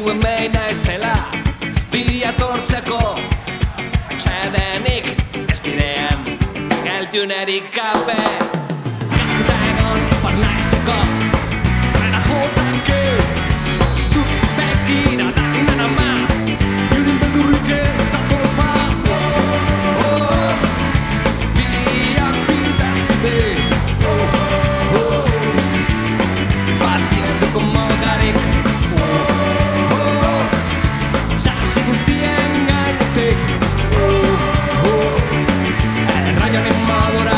hemen naizela biatortzeko atsedenik ez bidean geldiunerik gabe kanta egon ipar naizeko rena jotake zuk begira dan ama jurin beldurrik ezatoz ba biak bidaztide bat izteko mogarik Zasi guztien gainetik Erraioaren modura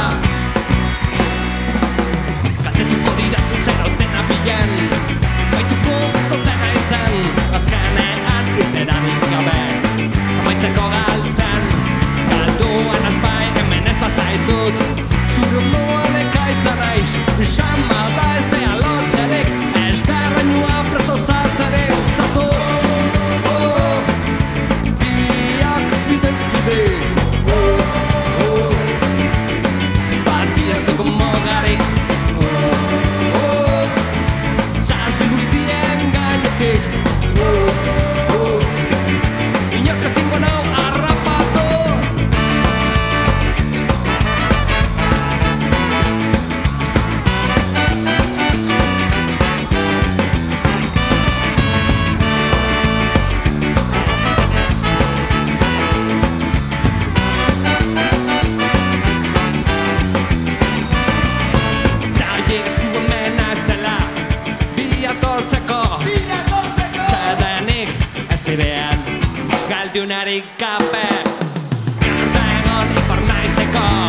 Kaltetuko dira zuzerautena bilen Baituko bezotena izan Azkenean irterarik gabe Amaitzeko galtzen Galduan azpai hemen ez bazaitut Zure moan ekaitza naiz Xama da ez ea lotzerik Ez da errainua preso zartzerik Zatoz Bat biesteko mogarik Zasi guztien gainetik Inork ezingo nau harrapatu Galdunarik gabe Kanta egon ipar naizeko